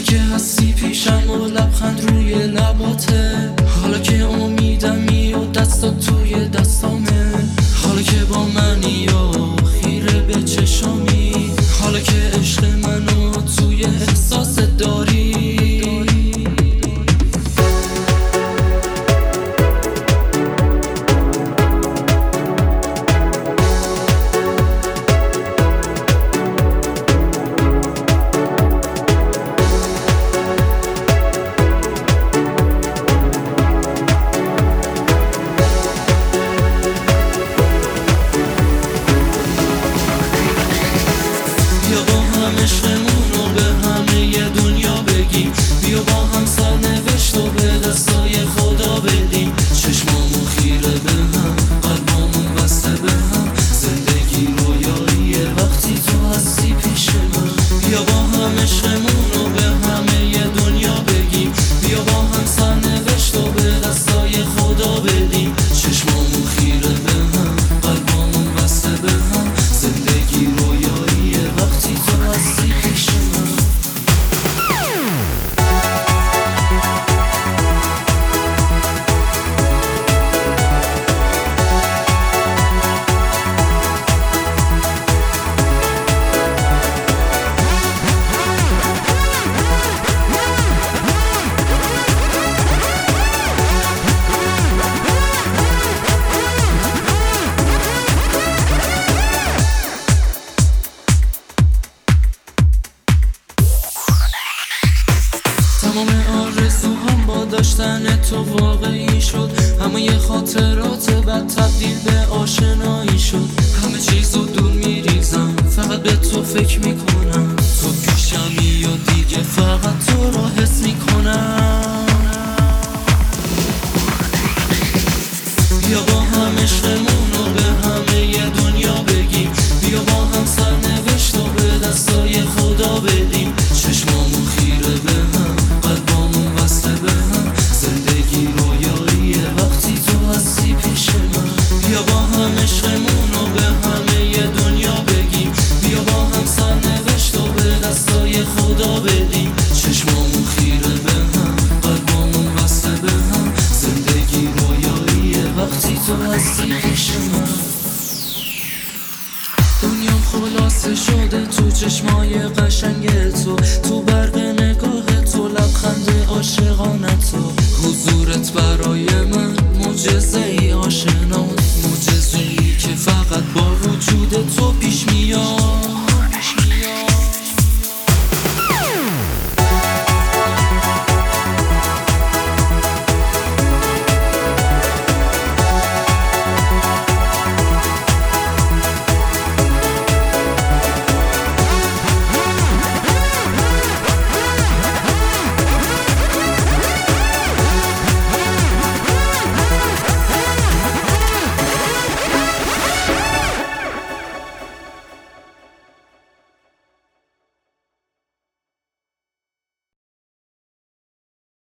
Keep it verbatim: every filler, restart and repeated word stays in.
که هستی پیشم و لبخند روی لباته، حالا که امیدمی و دستات توی دستامه، حالا که با منی و خیره به چشامی، حالا که عشق منو توی احساست داری. بیا با هم عشقمونو به همه دنیا بگیم، بیا با هم سرنوشت و به دستای خدا بدیم. چشمامون خیره به هم، قلبامون بسته به هم، زندگی رویاییه وقتی تو هستی پیش من. بیا با هم عشقمونو به همه دنیا بگیم، بیا با هم سرنوشت و به دستای خدا بدیم. چشمامون خیره به هم، قلبامون بسته به هم، زندگی رویاییه وقتی تو هستی پیش من. تمام آرزوهام با داشتن تو واقعی شد، همه خاطرات بد تبدیل به آشنایی شد. همه چیزو دور میریزم، فقط به تو فکر میکنم، تو پیشمی و دیگه فقط تو رو حس میکنم. بیا با هم عشقمونو به همه دنیا بگیم، بیا با هم سرنوشت و به دستای خدا بدیم. چشمامون خیره به هم، قلبامون بسته به هم، زندگی رویاییه وقتی تو هستی پیش من. بیا با هم عشقمونو به همه دنیا بگیم، بیا با هم سرنوشت و به دستای خدا بدیم. چشمامون خیره به هم، قلبامون بسته به هم، زندگی رویاییه وقتی تو هستی پیش من. دنیام خلاصه شده تو چشمای قشنگ تو، تو